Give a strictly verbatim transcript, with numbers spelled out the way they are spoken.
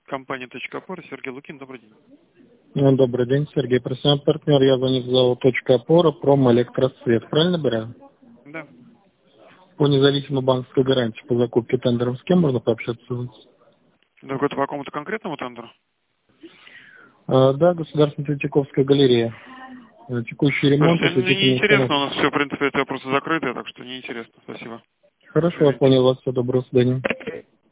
Компания «Точка опоры», Сергей Лукин, добрый день. Ну, добрый день, Сергей, профессиональный партнер. Я звоню в ЗАО «Точка опора», промо-электросвет. Правильно говорю? Да. По независимой банковской гарантии по закупке тендеров. С кем можно пообщаться? Да, это по какому-то конкретному тендеру? А, да, Государственная Третьяковская галерея. А, Текущий ремонт, Слушайте, мне осветительные неинтересно, установки. у нас все, в принципе, эти вопросы закрыты, так что неинтересно. Спасибо. Хорошо, я понял вас. Всего доброго, до свидания.